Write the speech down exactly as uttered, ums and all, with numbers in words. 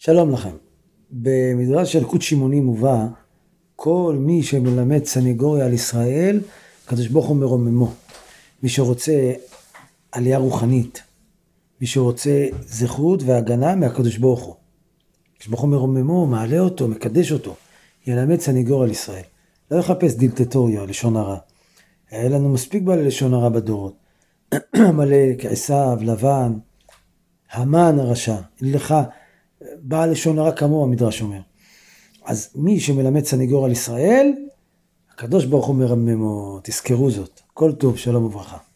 שלום לכם. במדרש של ילקוט שמעוני מובא, כל מי שמלמד סנגוריה על ישראל, הקדוש ברוך הוא מרוממו. מי שרוצה עלייה רוחנית, מי שרוצה זכות והגנה מהקדוש ברוך הוא. הקדוש ברוך הוא מרוממו, מעלה אותו, מקדש אותו, ילמד סנגוריה על ישראל. לא יחפש דיקטטוריה, לשון הרע. היה לנו מספיק בעלי לשון הרע בדורות. עמלק, עשיו, לבן, המן הרשע, לך בעל לשון הרע כמוהו, המדרש אומר. אז מי שמלמד סנגוריה על ישראל, הקדוש ברוך הוא מרוממו, תזכרו זאת. כל טוב, שלום וברכה.